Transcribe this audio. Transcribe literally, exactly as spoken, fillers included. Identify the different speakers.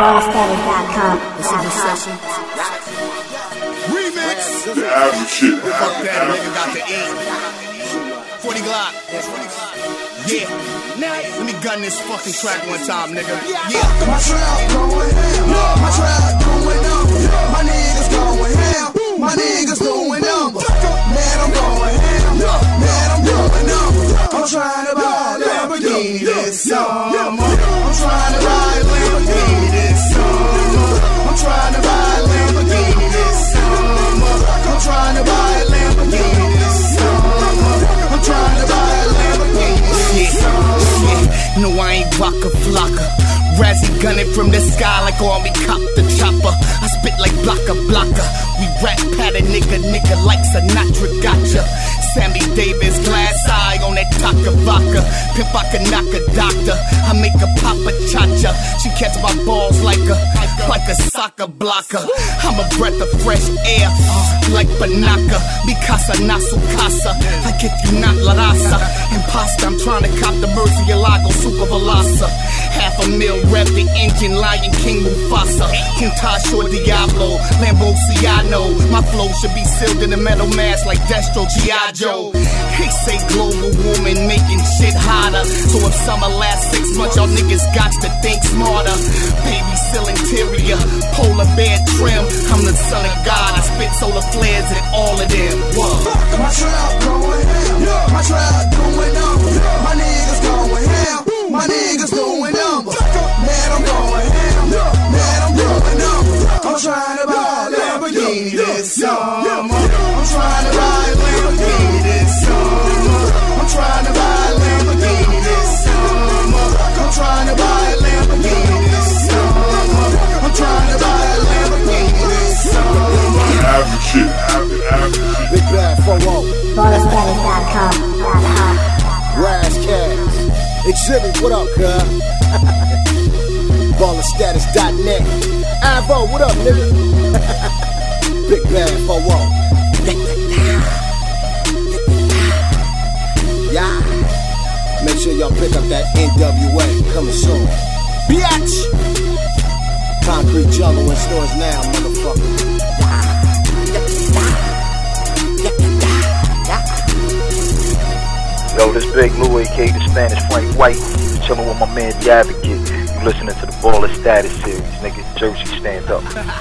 Speaker 1: Boss Daddy dot com.
Speaker 2: Remix.
Speaker 3: The average shit.
Speaker 2: Fuck that nigga got to eat. forty Glock. Yeah. Let me gun this fucking track one time, nigga. Yeah.
Speaker 4: My trap going ham. My trap going number. My niggas going ham. My niggas doing number. Man, I'm going ham. Man, I'm going number. I'm trying to buy a Lamborghini this summer. I'm trying to buy a Lamborghini this summer. I'm trying to buy a Lamborghini this summer. I'm trying to buy a Lamborghini this summer. I'm trying to buy a Lamborghini this summer.
Speaker 2: Yeah, no, I ain't Waka Flocka. Razzie gunning from the sky like Army cop the chopper. I spit like blocker blocker. We rap pattern nigga nigga like Sinatra gotcha. Sammy Davis glass eye on that Taka vodka. Pimp I can knock a doctor. I make a papa cha-cha. She catch my balls like a like a soccer blocker. I'm a breath of fresh air like Banaka. Mikasa nasu casa. Like if you not La Raza. Imposter, I'm trying to cop the Murcielago Super Velasa. Half a mil rev the engine, Lion King Mufasa. Quintasho Diablo, Lambo Ciano. My flow should be sealed in a metal mask like Destro G I Joe. They say global warming making shit hotter. So if summer lasts six months, y'all niggas got to think smarter. Baby seal interior, polar bear trim. I'm the son of God, I spit solar flares at all of them. Whoa.
Speaker 4: My trap going ham. My trap doing number. My niggas going ham. My niggas doing number. Man, I'm going ham. Man, I'm doing number. I'm trying to buy a Lamborghini this summer. I'm trying to buy a Lamborghini this summer. I'm trying to buy a Lamborghini this summer. I'm trying to buy a Lamborghini this summer. I'm trying to buy a Lamborghini this summer.
Speaker 3: The average shit. Average, average shit.
Speaker 5: Big Bad four oh.
Speaker 1: Boss Daddy dot com.
Speaker 5: Raz Cash. Exhibit, what up, cuz? Baller Status dot net. Ivo, what up, nigga? Big Bad four oh. Yeah. Make sure y'all pick up that N W A coming soon. Biatch! Concrete Jungle in stores now, motherfucker.
Speaker 6: Yo, this Big Lou, aka the Spanish Frank White, chillin' with my man The Advocate. You listening to the Baller Status series, nigga. Jersey, stand up.